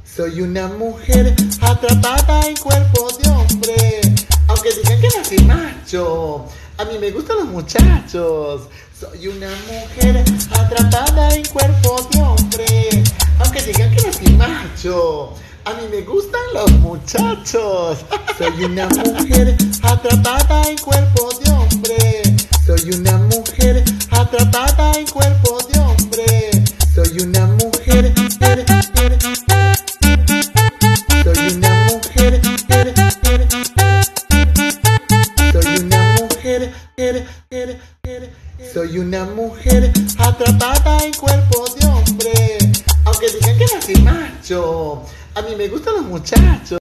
Soy una mujer atrapada en cuerpo de hombre. Aunque digan que nací macho, a mí me gustan los muchachos. Soy una mujer atrapada en cuerpo de hombre. Aunque digan que nací macho, a mí me gustan los muchachos. Soy una mujer atrapada en cuerpo de hombre. Soy una mujer atrapada en cuerpo de hombre. Soy una mujer. Soy una mujer. Soy una mujer. Soy una mujer atrapada en cuerpo de hombre. Aunque digan que nací macho, a mí me gustan los muchachos.